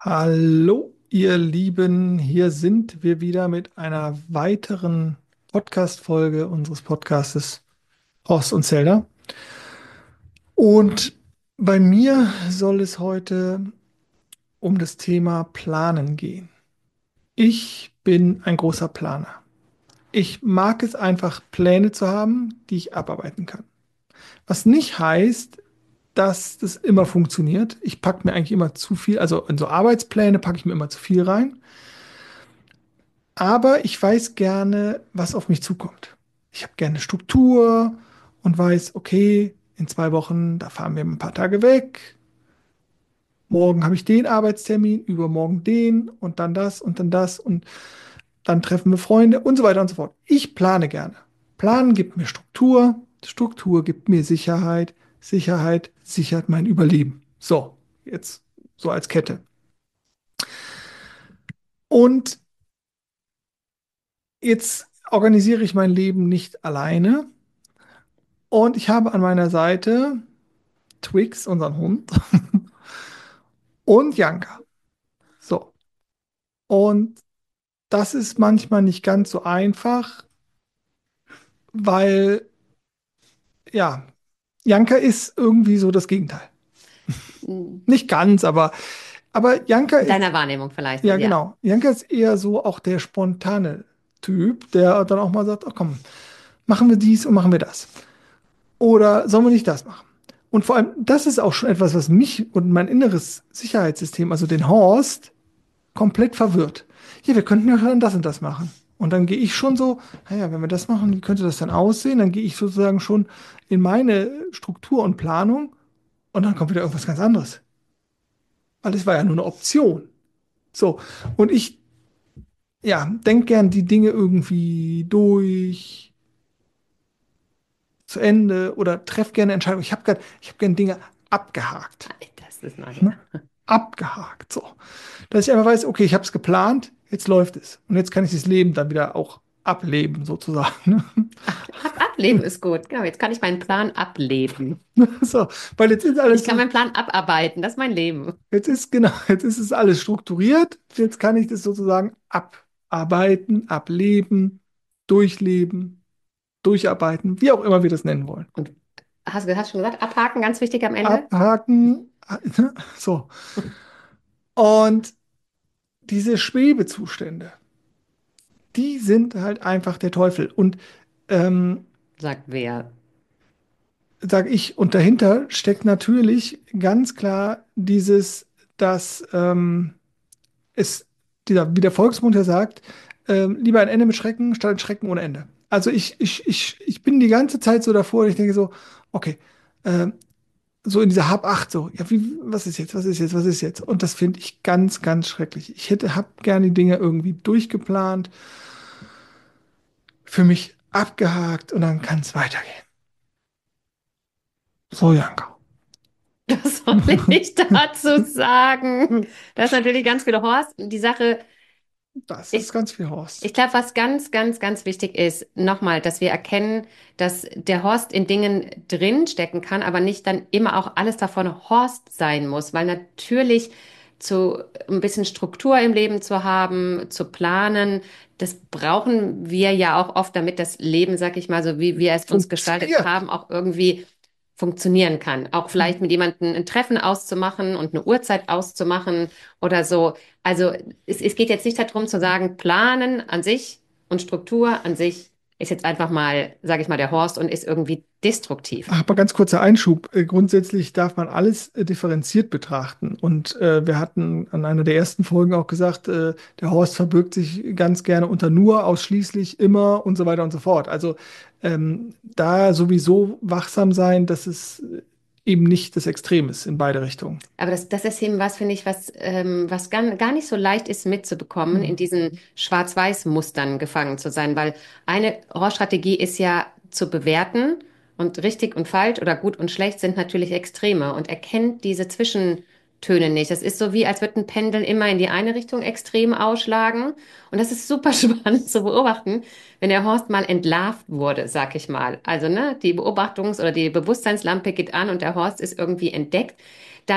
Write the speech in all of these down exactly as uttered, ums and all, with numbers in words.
Hallo, ihr Lieben, hier sind wir wieder mit einer weiteren Podcast-Folge unseres Podcastes Horst und Zelda. Und bei mir soll es heute um das Thema Planen gehen. Ich bin ein großer Planer. Ich mag es einfach, Pläne zu haben, die ich abarbeiten kann. Was nicht heißt, dass das immer funktioniert. Ich packe mir eigentlich immer zu viel, also in so Arbeitspläne packe ich mir immer zu viel rein. Aber ich weiß gerne, was auf mich zukommt. Ich habe gerne Struktur und weiß, okay, in zwei Wochen, da fahren wir ein paar Tage weg. Morgen habe ich den Arbeitstermin, übermorgen den und dann das und dann das und dann treffen wir Freunde und so weiter und so fort. Ich plane gerne. Planen gibt mir Struktur, Struktur gibt mir Sicherheit, Sicherheit sichert mein Überleben. So, jetzt so als Kette. Und jetzt organisiere ich mein Leben nicht alleine, und ich habe an meiner Seite Twix, unseren Hund, und Janka. So. Und das ist manchmal nicht ganz so einfach, weil, ja, Janka ist irgendwie so das Gegenteil. In Nicht ganz, aber, aber Janka ist, deiner Wahrnehmung vielleicht, ja, ja. genau. Janka ist eher so auch der spontane Typ, der dann auch mal sagt: Ach komm, machen wir dies und machen wir das. Oder sollen wir nicht das machen? Und vor allem, das ist auch schon etwas, was mich und mein inneres Sicherheitssystem, also den Horst, komplett verwirrt. Ja, wir könnten ja dann das und das machen. Und dann gehe ich schon so, naja, wenn wir das machen, wie könnte das dann aussehen? Dann gehe ich sozusagen schon in meine Struktur und Planung, und dann kommt wieder irgendwas ganz anderes. Weil es war ja nur eine Option. So, und ich, ja, denke gern die Dinge irgendwie durch, zu Ende, oder treffe gerne Entscheidungen. Ich habe gern, ich habe gern Dinge abgehakt. Das ist neu. Ne? Abgehakt. So. Dass ich einfach weiß, okay, ich habe es geplant, jetzt läuft es. Und jetzt kann ich das Leben dann wieder auch ableben, sozusagen. Ne? Ab, ab, ableben ist gut. Genau, jetzt kann ich meinen Plan ableben. So, weil jetzt ist Ich alles, kann meinen Plan abarbeiten. Das ist mein Leben. jetzt ist genau, jetzt ist es alles strukturiert. Jetzt kann ich das sozusagen abarbeiten, ableben, durchleben, durcharbeiten, wie auch immer wir das nennen wollen. Und hast du hast schon gesagt, abhaken, ganz wichtig am Ende. Abhaken, so. Und diese Schwebezustände, die sind halt einfach der Teufel. Und ähm, Sagt wer. sage ich, und dahinter steckt natürlich ganz klar dieses, dass ähm, es, dieser, wie der Volksmund ja sagt, ähm, lieber ein Ende mit Schrecken statt ein Schrecken ohne Ende. Also ich, ich, ich, ich bin die ganze Zeit so davor, und ich denke so, okay, ähm, so in dieser Hab-Acht, so, ja, wie, was ist jetzt, was ist jetzt, was ist jetzt? Und das finde ich ganz, ganz schrecklich. Ich hätte, hab gerne die Dinge irgendwie durchgeplant, für mich abgehakt, und dann kann es weitergehen. So, Janka. Was soll ich dazu sagen? Das ist natürlich ganz viel Horst. Die Sache, Das ist ich, ganz viel Horst. ich glaube, was ganz, ganz, ganz wichtig ist, nochmal, dass wir erkennen, dass der Horst in Dingen drinstecken kann, aber nicht dann immer auch alles davon Horst sein muss, weil natürlich zu ein bisschen Struktur im Leben zu haben, zu planen, das brauchen wir ja auch oft, damit das Leben, sag ich mal, so wie wir es uns gestaltet Funktioniert. haben, auch irgendwie funktionieren kann. Auch vielleicht mit jemandem ein Treffen auszumachen und eine Uhrzeit auszumachen oder so. Also es, es geht jetzt nicht darum zu sagen, planen an sich und Struktur an sich ist jetzt einfach mal, sage ich mal, der Horst und ist irgendwie destruktiv. Aber ganz kurzer Einschub. Äh, Grundsätzlich darf man alles äh, differenziert betrachten. Und äh, wir hatten an einer der ersten Folgen auch gesagt, äh, der Horst verbirgt sich ganz gerne unter nur, ausschließlich, immer und so weiter und so fort. Also ähm, da sowieso wachsam sein, dass es äh, eben nicht das Extrem ist in beide Richtungen. Aber das, das ist eben was, finde ich, was, ähm, was gar, gar nicht so leicht ist mitzubekommen, in Mhm. diesen Schwarz-Weiß-Mustern gefangen zu sein. Weil eine Horrorstrategie ist ja zu bewerten und richtig und falsch oder gut und schlecht sind natürlich Extreme und erkennt diese Zwischentöne nicht. Das ist so wie, als würde ein Pendel immer in die eine Richtung extrem ausschlagen. Und das ist super spannend zu beobachten, wenn der Horst mal entlarvt wurde, sag ich mal. Also, ne, die Beobachtungs- oder die Bewusstseinslampe geht an und der Horst ist irgendwie entdeckt, dann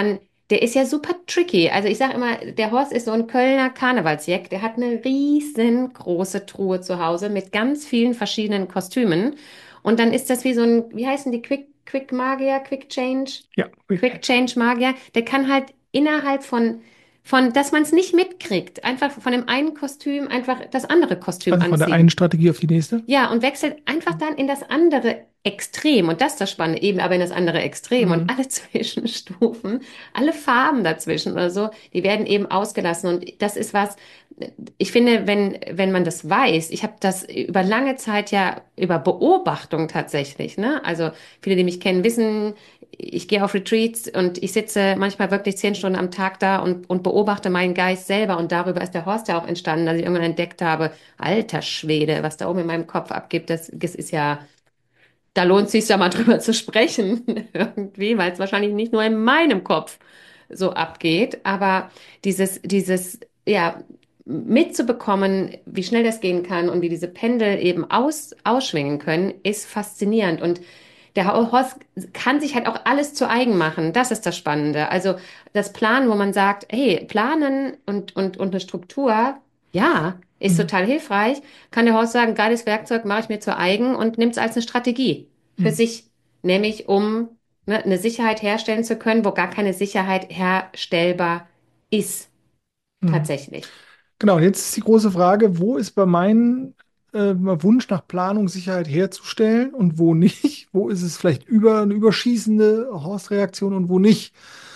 Der ist ja super tricky. Also ich sage immer, der Horst ist so ein Kölner Karnevalsjack. Der hat eine riesengroße Truhe zu Hause mit ganz vielen verschiedenen Kostümen. Und dann ist das wie so ein, wie heißen die Quick, Quick Magier, Quick Change, Ja, Quick Change Magier. Der kann halt innerhalb von, von, dass man es nicht mitkriegt, einfach von dem einen Kostüm einfach das andere Kostüm also von der einen anziehen. Strategie auf die nächste. Ja, und wechselt einfach dann in das andere Extrem. Und das ist das Spannende, eben aber in das andere Extrem. Und Mhm. alle Zwischenstufen, alle Farben dazwischen oder so, die werden eben ausgelassen. Und das ist was, ich finde, wenn, wenn man das weiß, ich habe das über lange Zeit ja über Beobachtung tatsächlich, ne? Also viele, die mich kennen, wissen, ich gehe auf Retreats und ich sitze manchmal wirklich zehn Stunden am Tag da und, und beobachte meinen Geist selber. Und darüber ist der Horst ja auch entstanden, dass ich irgendwann entdeckt habe, alter Schwede, was da oben in meinem Kopf abgibt, das, das ist ja, da lohnt es sich ja mal drüber zu sprechen, irgendwie, weil es wahrscheinlich nicht nur in meinem Kopf so abgeht. Aber dieses, dieses, ja, mitzubekommen, wie schnell das gehen kann und wie diese Pendel eben aus, ausschwingen können, ist faszinierend. Und der Horst kann sich halt auch alles zu eigen machen. Das ist das Spannende. Also das Planen, wo man sagt, hey, planen und, und, und eine Struktur, ja, ist Mhm. total hilfreich. Kann der Horst sagen, geiles Werkzeug mache ich mir zu eigen und nimmt es als eine Strategie für Mhm. sich. Nämlich um ne, eine Sicherheit herstellen zu können, wo gar keine Sicherheit herstellbar ist, Mhm. tatsächlich. Genau, jetzt ist die große Frage, wo ist bei meinem äh, Wunsch nach Planung Sicherheit herzustellen und wo nicht? Wo ist es vielleicht über eine überschießende Horstreaktion und wo nicht?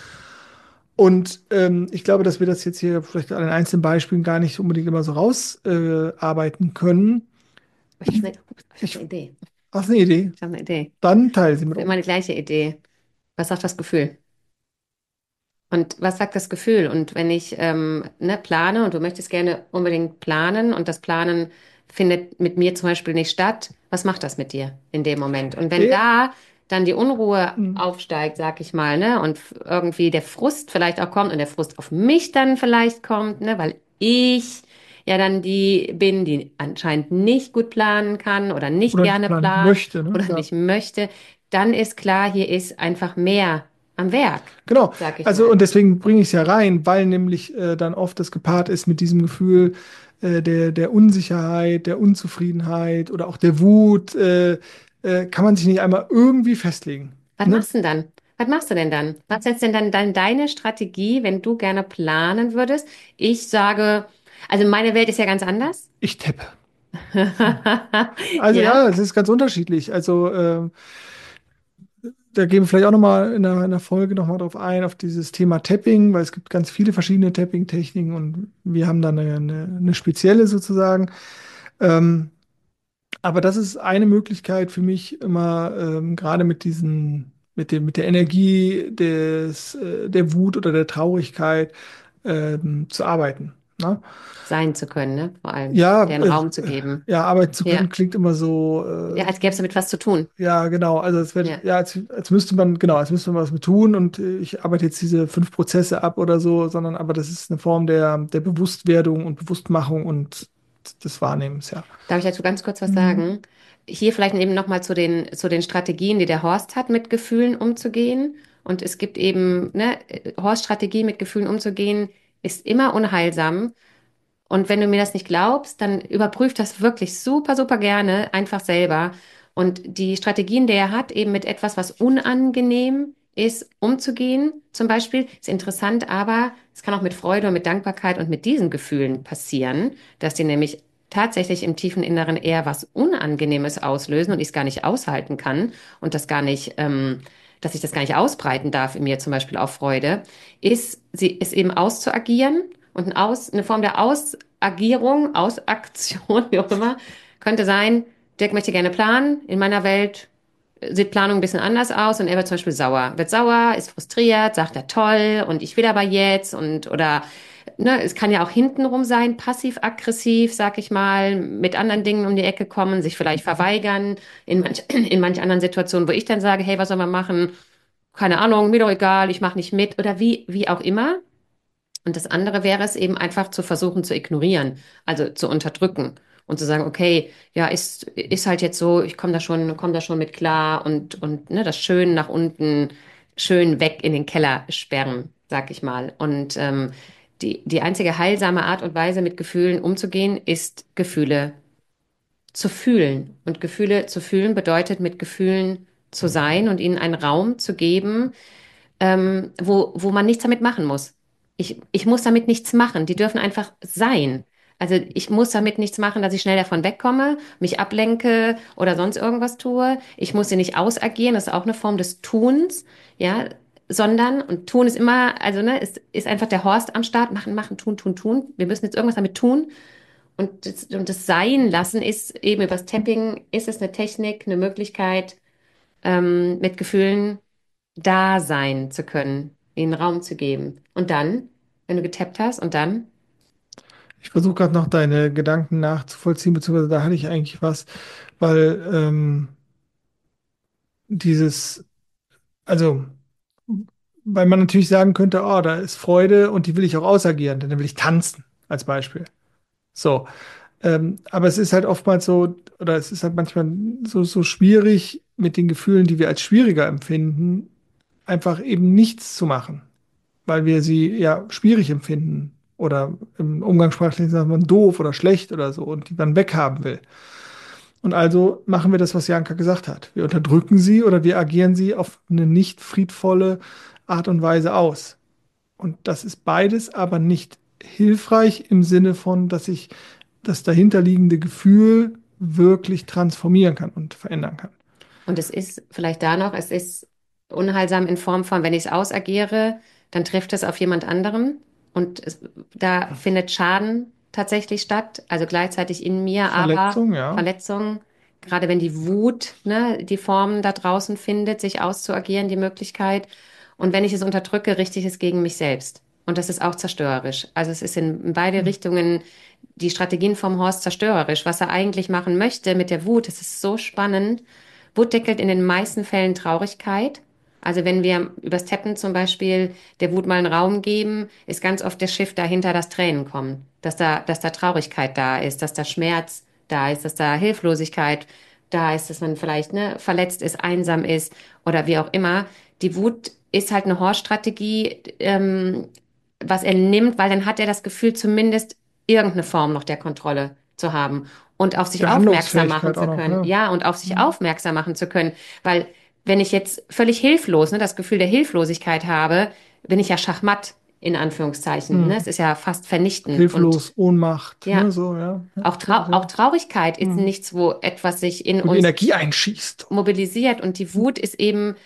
Und ähm, ich glaube, dass wir das jetzt hier vielleicht an den einzelnen Beispielen gar nicht unbedingt immer so rausarbeiten äh, arbeiten können. Ich Ich, habe eine, ich hab ich, eine Idee. hast eine Idee? Ich habe eine Idee. Dann teile sie mit Ich habe immer uns. die gleiche Idee. Was sagt das Gefühl? Und was sagt das Gefühl? Und wenn ich ähm, ne, plane und du möchtest gerne unbedingt planen und das Planen findet mit mir zum Beispiel nicht statt, was macht das mit dir in dem Moment? Und wenn Ja, da dann die Unruhe hm. aufsteigt, sag ich mal, ne, und f- irgendwie der Frust vielleicht auch kommt und der Frust auf mich dann vielleicht kommt, ne, weil ich ja dann die bin, die anscheinend nicht gut planen kann oder nicht Oder nicht gerne planen plant möchte, ne? oder Ja. nicht möchte, dann ist klar, hier ist einfach mehr am Werk, Genau, sag ich also mal. und deswegen bringe ich es ja rein, weil nämlich äh, dann oft das gepaart ist mit diesem Gefühl äh, der, der Unsicherheit, der Unzufriedenheit oder auch der Wut, äh, äh, kann man sich nicht einmal irgendwie festlegen. Was Ne? machst du denn dann? Was machst du denn dann? Was ist denn dann, dann deine Strategie, wenn du gerne planen würdest? Ich sage, also meine Welt ist ja ganz anders. Ich tippe. Also Ja, ja, es ist ganz unterschiedlich. Also äh, da gehen wir vielleicht auch nochmal in einer, in einer Folge nochmal drauf ein, auf dieses Thema Tapping, weil es gibt ganz viele verschiedene Tapping-Techniken und wir haben dann eine, eine, eine spezielle sozusagen. Ähm, Aber das ist eine Möglichkeit für mich immer, ähm, gerade mit diesen, mit dem, mit der Energie des, äh, der Wut oder der Traurigkeit ähm, zu arbeiten. Ne? sein zu können, ne? Vor allem, Ja, deren äh, Raum zu geben. ja, arbeiten zu Ja, können klingt immer so, ja, äh, als gäbe es damit was zu tun. ja, genau. Also es wird, Ja, ja, als, als müsste man, genau, als müsste man was mit tun und äh, ich arbeite jetzt diese fünf Prozesse ab oder so, sondern aber das ist eine Form der, der Bewusstwerdung und Bewusstmachung und des Wahrnehmens, ja. darf ich dazu ganz kurz was Mhm. sagen? Hier vielleicht eben nochmal zu den, zu den Strategien, die der Horst hat, mit Gefühlen umzugehen. Und es gibt eben, ne, Horst Strategie, mit Gefühlen umzugehen, ist immer unheilsam. Und wenn du mir das nicht glaubst, dann überprüf das wirklich super, super gerne einfach selber. Und die Strategien, die er hat, eben mit etwas, was unangenehm ist, umzugehen, zum Beispiel, ist interessant, aber es kann auch mit Freude und mit Dankbarkeit und mit diesen Gefühlen passieren, dass die nämlich tatsächlich im tiefen Inneren eher was Unangenehmes auslösen und ich es gar nicht aushalten kann und das gar nicht, ähm, dass ich das gar nicht ausbreiten darf in mir, zum Beispiel auf Freude, ist, sie, es eben auszuagieren und ein Aus, eine Form der Ausagierung, Ausaktion, wie auch immer, könnte sein, Jack möchte gerne planen. In meiner Welt sieht Planung ein bisschen anders aus und er wird zum Beispiel sauer. Wird sauer, ist frustriert, sagt er toll und ich will aber jetzt und oder ne, es kann ja auch hintenrum sein, passiv-aggressiv, sag ich mal, mit anderen Dingen um die Ecke kommen, sich vielleicht verweigern in manch, in manch anderen Situationen, wo ich dann sage, hey, was soll man machen? Keine Ahnung, mir doch egal, ich mache nicht mit oder wie, wie auch immer. Und das andere wäre es eben einfach zu versuchen zu ignorieren, also zu unterdrücken und zu sagen, okay, ja, ist, ist halt jetzt so, ich komme da schon, komme da schon mit klar und, und ne, das schön nach unten, schön weg in den Keller sperren. sag ich mal. Und ähm, die, die einzige heilsame Art und Weise, mit Gefühlen umzugehen, ist Gefühle zu fühlen. Und Gefühle zu fühlen bedeutet, mit Gefühlen zu sein und ihnen einen Raum zu geben, ähm, wo, wo man nichts damit machen muss. Ich, ich muss damit nichts machen. Die dürfen einfach sein. Also ich muss damit nichts machen, dass ich schnell davon wegkomme, mich ablenke oder sonst irgendwas tue. Ich muss sie nicht ausagieren, das ist auch eine Form des Tuns, ja, sondern, und tun ist immer, also ne, ist, ist einfach der Horst am Start, machen, machen, tun, tun, tun. Wir müssen jetzt irgendwas damit tun. Und das, und das Sein lassen ist eben übers Tapping, ist es eine Technik, eine Möglichkeit, ähm, mit Gefühlen da sein zu können, ihnen Raum zu geben. Und dann, wenn du getappt hast, und dann, Ich versuche gerade noch deine Gedanken nachzuvollziehen, beziehungsweise da hatte ich eigentlich was, weil ähm, dieses, also, weil man natürlich sagen könnte, oh, da ist Freude und die will ich auch ausagieren, dann will ich tanzen, als Beispiel. So. Ähm, aber es ist halt oftmals so, oder es ist halt manchmal so, so schwierig, mit den Gefühlen, die wir als schwieriger empfinden, einfach eben nichts zu machen, weil wir sie ja schwierig empfinden oder im Umgangssprachlichen sagt man doof oder schlecht oder so und die man weghaben will. Und also machen wir das, was Janka gesagt hat. Wir unterdrücken sie oder wir agieren sie auf eine nicht friedvolle Art und Weise aus. Und das ist beides aber nicht hilfreich im Sinne von, dass ich das dahinterliegende Gefühl wirklich transformieren kann und verändern kann. und es ist vielleicht da noch, es ist unheilsam in Form von, wenn ich es ausagiere, dann trifft es auf jemand anderen und es, da findet Schaden tatsächlich statt, also gleichzeitig in mir, aber Verletzung, ja. Verletzung, gerade wenn die Wut, ne, die Form da draußen findet, sich auszuagieren, die Möglichkeit. Und wenn ich es unterdrücke, richte ich es gegen mich selbst. Und das ist auch zerstörerisch. Also es ist in, in beide Hm. Richtungen die Strategien vom Horst zerstörerisch. Was er eigentlich machen möchte mit der Wut, das ist so spannend. Wut deckelt in den meisten Fällen Traurigkeit. Also wenn wir übers Tappen zum Beispiel der Wut mal einen Raum geben, ist ganz oft der Shift dahinter, dass Tränen kommen, dass da, dass da Traurigkeit da ist, dass da Schmerz da ist, dass da Hilflosigkeit da ist, dass man vielleicht ne, verletzt ist, einsam ist oder wie auch immer. Die Wut ist halt eine Horrorstrategie, ähm, was er nimmt, weil dann hat er das Gefühl, zumindest irgendeine Form noch der Kontrolle zu haben und auf sich Der aufmerksam machen Handlungsfähigkeit auch zu noch, können. ja. Ja, und auf sich Hm. aufmerksam machen zu können, weil wenn ich jetzt völlig hilflos, ne, das Gefühl der Hilflosigkeit habe, bin ich ja schachmatt in Anführungszeichen. Ne? Hm. Es ist ja fast vernichtend und Hilflos, Ohnmacht, ja, ne, so, ja. Ja, auch, sehr, Trau auch sehr. Traurigkeit ist Hm. nichts, wo etwas sich in Wo die uns Energie einschießt. mobilisiert und die Wut ist eben,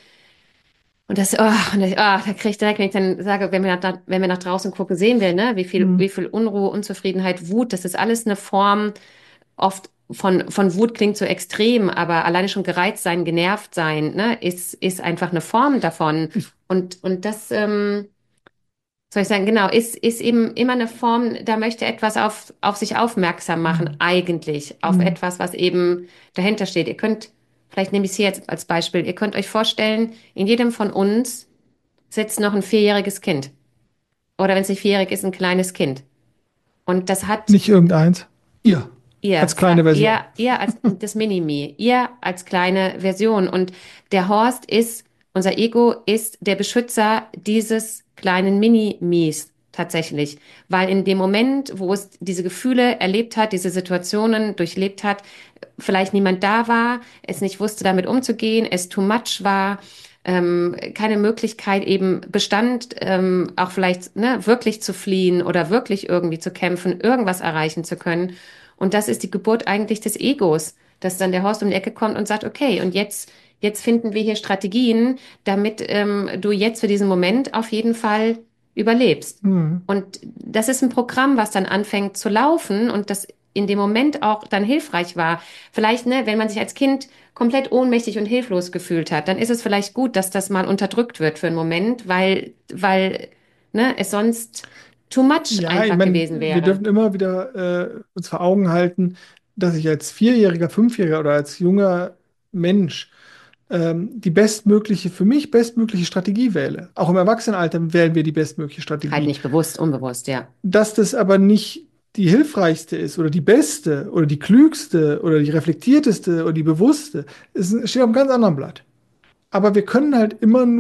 und das, oh, und das, oh, da kriege ich direkt, wenn ich dann sage, wenn wir nach, wenn wir nach draußen gucken, sehen wir, ne, wie viel, Hm. wie viel Unruhe, Unzufriedenheit, Wut, das ist alles eine Form, oft von, von Wut klingt so extrem, aber alleine schon gereizt sein, genervt sein, ne, ist, ist einfach eine Form davon. Ich, Und, und das, ähm, soll ich sagen, genau, ist, ist eben immer eine Form, da möchte etwas auf, auf sich aufmerksam machen, hm. eigentlich, auf Hm. etwas, was eben dahinter steht. Ihr könnt, vielleicht nehme ich es hier jetzt als Beispiel, ihr könnt euch vorstellen, in jedem von uns sitzt noch ein vierjähriges Kind. Oder wenn es nicht vierjährig ist, ein kleines Kind. Und das hat Nicht irgendeins. Ihr. ihr, Als kleine ihr, Version. ihr als das Minimi, ihr als kleine Version. Und der Horst ist, unser Ego ist der Beschützer dieses kleinen Mini-Mies tatsächlich. Weil in dem Moment, wo es diese Gefühle erlebt hat, diese Situationen durchlebt hat, vielleicht niemand da war, es nicht wusste, damit umzugehen, es too much war, ähm, keine Möglichkeit eben bestand, ähm, auch vielleicht ne, wirklich zu fliehen oder wirklich irgendwie zu kämpfen, irgendwas erreichen zu können. Und das ist die Geburt eigentlich des Egos, dass dann der Horst um die Ecke kommt und sagt, okay, und jetzt, jetzt finden wir hier Strategien, damit ähm, du jetzt für diesen Moment auf jeden Fall überlebst. Hm. Und das ist ein Programm, was dann anfängt zu laufen und das in dem Moment auch dann hilfreich war. Vielleicht, ne, wenn man sich als Kind komplett ohnmächtig und hilflos gefühlt hat, dann ist es vielleicht gut, dass das mal unterdrückt wird für einen Moment, weil, weil, ne, es sonst too much Ja, ich einfach meine, gewesen wir wäre. dürfen immer wieder äh, uns vor Augen halten, dass ich als Vierjähriger, Fünfjähriger oder als junger Mensch ähm, die bestmögliche, für mich bestmögliche Strategie wähle. Auch im Erwachsenenalter wählen wir die bestmögliche Halt Strategie. nicht bewusst, unbewusst, ja. Dass das aber nicht die hilfreichste ist oder die beste oder die klügste oder die reflektierteste oder die bewusste, es steht auf einem ganz anderen Blatt. Aber wir können halt immer nur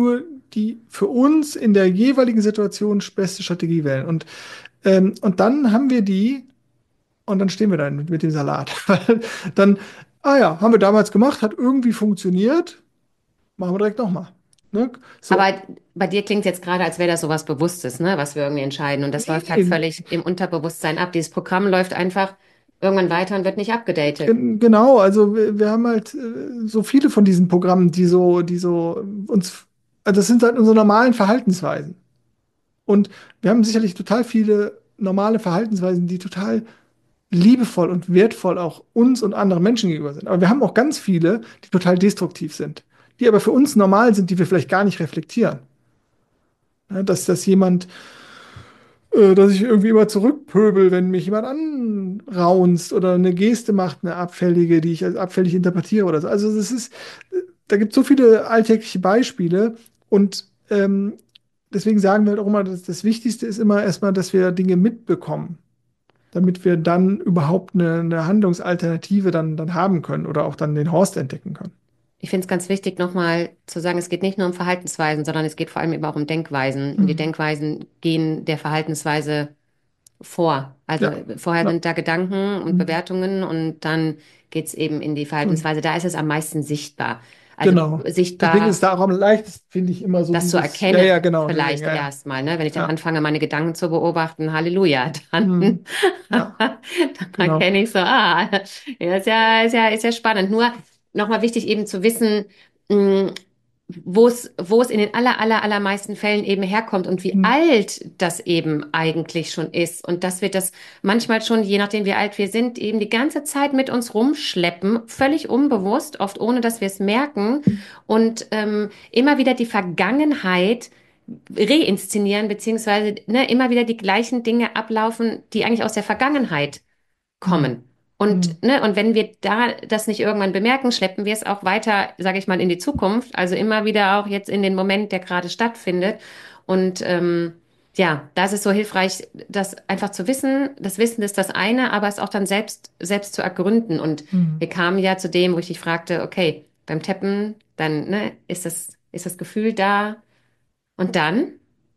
die für uns in der jeweiligen Situation beste Strategie wählen. Und, ähm, und dann haben wir die und dann stehen wir da mit, mit dem Salat. Weil dann, ah ja, haben wir damals gemacht, hat irgendwie funktioniert, machen wir direkt nochmal. Ne? So, Aber bei dir klingt es jetzt gerade, als wäre das sowas Bewusstes, ne, was wir irgendwie entscheiden. Und das läuft halt nee, völlig im Unterbewusstsein ab. Dieses Programm läuft einfach irgendwann weiter und wird nicht abgedatet. gen- genau, also wir, wir haben halt äh, so viele von diesen Programmen, die so, die so uns, also das sind halt unsere normalen Verhaltensweisen. Und wir haben sicherlich total viele normale Verhaltensweisen, die total liebevoll und wertvoll auch uns und anderen Menschen gegenüber sind. Aber wir haben auch ganz viele, die total destruktiv sind, die aber für uns normal sind, die wir vielleicht gar nicht reflektieren. Ja, dass das jemand, äh, dass ich irgendwie immer zurückpöbel, wenn mich jemand anraunzt oder eine Geste macht, eine abfällige, die ich als abfällig interpretiere oder so. Also das ist, da gibt es so viele alltägliche Beispiele und ähm, deswegen sagen wir halt auch immer, dass das Wichtigste ist immer erstmal, dass wir Dinge mitbekommen, damit wir dann überhaupt eine, eine Handlungsalternative dann, dann haben können oder auch dann den Horst entdecken können. Ich finde es ganz wichtig, nochmal zu sagen, es geht nicht nur um Verhaltensweisen, sondern es geht vor allem eben auch um Denkweisen. Und die Mhm. Denkweisen gehen der Verhaltensweise vor. Also Ja, vorher ja. sind da Gedanken und Mhm. Bewertungen und dann geht's eben in die Und Verhaltensweise. Da ist es am meisten sichtbar. Also genau. Deswegen ist sichtbar, da auch am leichtesten, finde ich, immer so das zu dieses, ja, erkennen, ja, genau, deswegen, vielleicht ja, ja. erstmal, ne? Wenn ich dann Ja, anfange, meine Gedanken zu beobachten, Halleluja, dann, mhm. Ja, dann genau. erkenne ich so, ah, ja, ist ja, ist ja, ist ja spannend. Nur nochmal wichtig eben zu wissen, mh, wo es, wo es in den aller, aller, allermeisten Fällen eben herkommt und wie Mhm. alt das eben eigentlich schon ist und dass wir das manchmal schon, je nachdem wie alt wir sind, eben die ganze Zeit mit uns rumschleppen, völlig unbewusst, oft ohne dass wir es merken und ähm, immer wieder die Vergangenheit reinszenieren, beziehungsweise ne, immer wieder die gleichen Dinge ablaufen, die eigentlich aus der Vergangenheit Mhm. kommen. Und, Mhm. ne, und wenn wir da das nicht irgendwann bemerken, schleppen wir es auch weiter, sage ich mal, in die Zukunft. Also immer wieder auch jetzt in den Moment, der gerade stattfindet. Und ähm, ja, da ist es so hilfreich, das einfach zu wissen. Das Wissen ist das eine, aber es auch dann selbst, selbst zu ergründen. Und Mhm. wir kamen ja zu dem, wo ich dich fragte, okay, beim Tappen, dann ne, ist das, ist das Gefühl da. Und dann?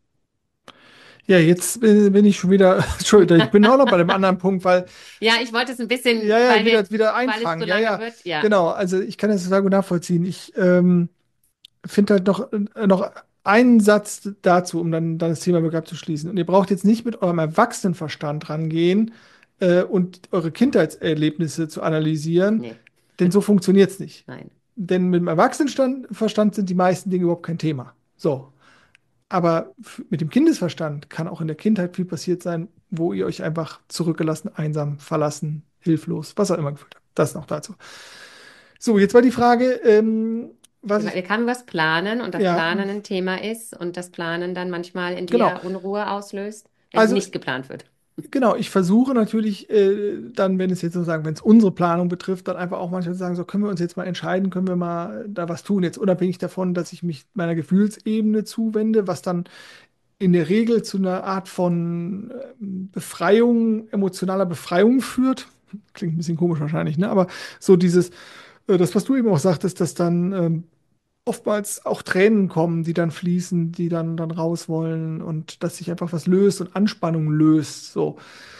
Ja, jetzt bin, bin ich schon wieder, Entschuldigung, ich bin auch noch bei dem anderen Punkt, weil, Ja, ich wollte es ein bisschen, ja, ja, weil wir, wieder, wieder weil es so einfangen. Ja, lange ja, wird. Ja. genau. Also ich kann das total gut nachvollziehen. Ich ähm, finde halt noch, äh, noch einen Satz dazu, um dann, dann das Thema wirklich abzuschließen. Und ihr braucht jetzt nicht mit eurem Erwachsenenverstand rangehen äh, und eure Kindheitserlebnisse zu analysieren, Nee, denn so funktioniert es nicht. nein. Denn mit dem Erwachsenenverstand sind die meisten Dinge überhaupt kein Thema. So. Aber f- mit dem Kindesverstand kann auch in der Kindheit viel passiert sein, wo ihr euch einfach zurückgelassen, einsam, verlassen, hilflos, was auch immer gefühlt habt. Das noch dazu. So, jetzt war die Frage, ähm, was Wir, ich, wir können was planen und das ja, Planen ein Thema ist und das Planen dann manchmal in genau. dir Unruhe auslöst, wenn es Also nicht geplant wird. genau, ich versuche natürlich äh, dann, wenn es jetzt sozusagen, wenn es unsere Planung betrifft, dann einfach auch manchmal zu sagen, so können wir uns jetzt mal entscheiden, können wir mal da was tun, jetzt unabhängig davon, dass ich mich meiner Gefühlsebene zuwende, was dann in der Regel zu einer Art von ähm, Befreiung, emotionaler Befreiung führt. Klingt ein bisschen komisch wahrscheinlich, ne? Aber so dieses, äh, das, was du eben auch sagtest, dass dann ähm, oftmals auch Tränen kommen, die dann fließen, die dann, dann raus wollen und dass sich einfach was löst und Anspannung löst. So.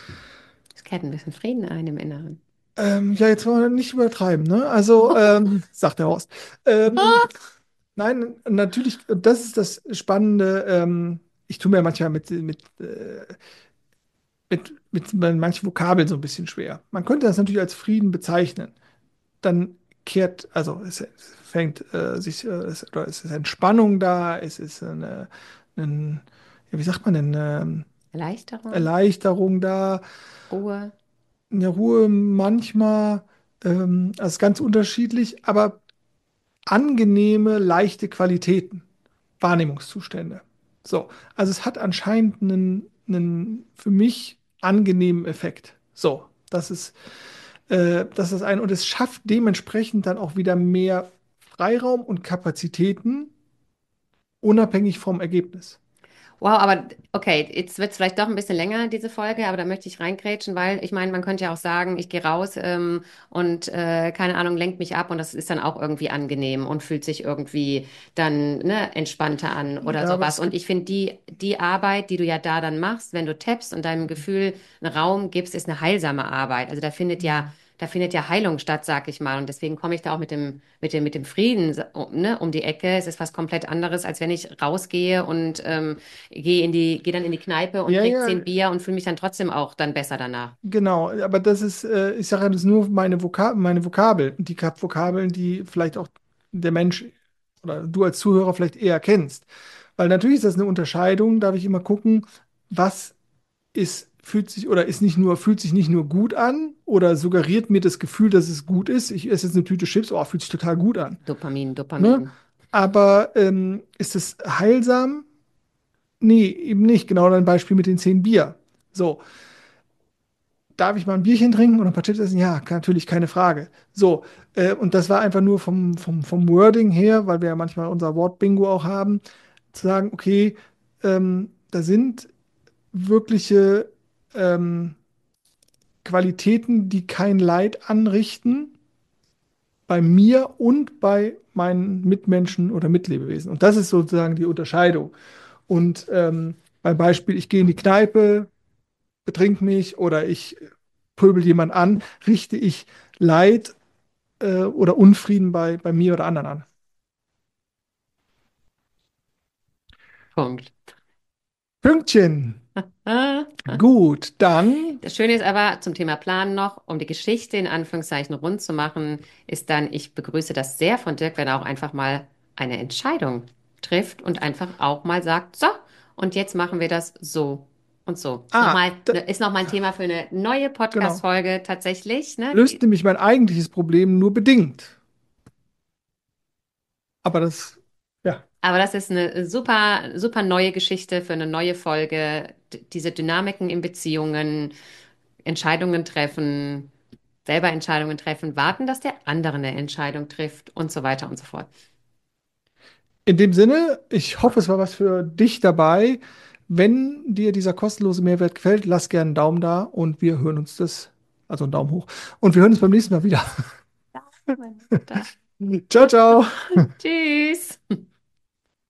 Es kehrt ein bisschen Frieden ein im Inneren. Ähm, ja, jetzt wollen wir nicht übertreiben, ne? Also, ähm, sagt der Horst. Ähm, nein, natürlich, das ist das Spannende. Ähm, ich tue mir manchmal mit, mit äh, mit, mit manchen Vokabeln so ein bisschen schwer. Man könnte das natürlich als Frieden bezeichnen. Dann kehrt, also es, es fängt äh, sich, äh, es, oder es ist Entspannung da, es ist eine, ein, ja, wie sagt man denn, ähm, Erleichterung, Erleichterung da, Ruhe. eine Ruhe manchmal, ähm, also es ist ganz unterschiedlich, aber angenehme, leichte Qualitäten, Wahrnehmungszustände. So, also es hat anscheinend einen, einen für mich angenehmen Effekt. So, das ist, äh, das ist ein, und es schafft dementsprechend dann auch wieder mehr Freiraum und Kapazitäten, unabhängig vom Ergebnis. Wow, aber okay, jetzt wird es vielleicht doch ein bisschen länger, diese Folge, aber da möchte ich reingrätschen, weil ich meine, man könnte ja auch sagen, ich gehe raus ähm, und äh, keine Ahnung, lenkt mich ab und das ist dann auch irgendwie angenehm und fühlt sich irgendwie dann ne, entspannter an oder Ja, aber sowas. es Und gibt, ich finde, die, die Arbeit, die du ja da dann machst, wenn du tappst und deinem Gefühl einen Raum gibst, ist eine heilsame Arbeit. Also da findet ja, da findet ja Heilung statt, sag ich mal. Und deswegen komme ich da auch mit dem, mit dem, mit dem Frieden, ne, um die Ecke. Es ist was komplett anderes, als wenn ich rausgehe und ähm, gehe in die, gehe dann in die Kneipe und ja, trinke ja, zehn Bier und fühle mich dann trotzdem auch dann besser danach. genau. Aber das ist, äh, ich sage ja, das ist nur meine Voka meine Vokabeln. Die Kap- Vokabeln, die vielleicht auch der Mensch oder du als Zuhörer vielleicht eher kennst. Weil natürlich ist das eine Unterscheidung, darf ich immer gucken, was ist, fühlt sich oder ist nicht nur, fühlt sich nicht nur gut an oder suggeriert mir das Gefühl, dass es gut ist. Ich esse jetzt eine Tüte Chips, oh, fühlt sich total gut an. Dopamin, Ne? Dopamin. Aber ähm, ist es heilsam? Nee, eben nicht. Genau dein Beispiel mit den zehn Bier. So, darf ich mal ein Bierchen trinken oder ein paar Chips essen? Ja, kann- natürlich, keine Frage. So, äh, und das war einfach nur vom, vom, vom Wording her, weil wir ja manchmal unser Wort-Bingo auch haben, zu sagen, okay, ähm, da sind wirkliche ähm, Qualitäten, die kein Leid anrichten, bei mir und bei meinen Mitmenschen oder Mitlebewesen. Und das ist sozusagen die Unterscheidung. Und ähm, beim Beispiel, ich gehe in die Kneipe, betrink mich oder ich pöbel jemand an, richte ich Leid äh, oder Unfrieden bei, bei mir oder anderen an. Punkt. Pünktchen. Ah. Gut, dann, Das Schöne ist aber zum Thema Planen noch, um die Geschichte in Anführungszeichen rund zu machen, ist dann, ich begrüße das sehr von Dirk, wenn er auch einfach mal eine Entscheidung trifft und einfach auch mal sagt, so, und jetzt machen wir das so und so. Ist ah, nochmal, da, ne, ist noch mal ein Thema für eine neue genau, Podcast-Folge tatsächlich, ne? löst Die, nämlich mein eigentliches Problem nur bedingt. Aber das, ja, aber das ist eine super, super neue Geschichte für eine neue Folge. D diese Dynamiken in Beziehungen, Entscheidungen treffen, selber Entscheidungen treffen, warten, dass der andere eine Entscheidung trifft und so weiter und so fort. in dem Sinne, ich hoffe, es war was für dich dabei. Wenn dir dieser kostenlose Mehrwert gefällt, lass gerne einen Daumen da und wir hören uns das, also einen Daumen hoch. Und wir hören uns beim nächsten Mal wieder. Da. Ciao, ciao. Tschüss.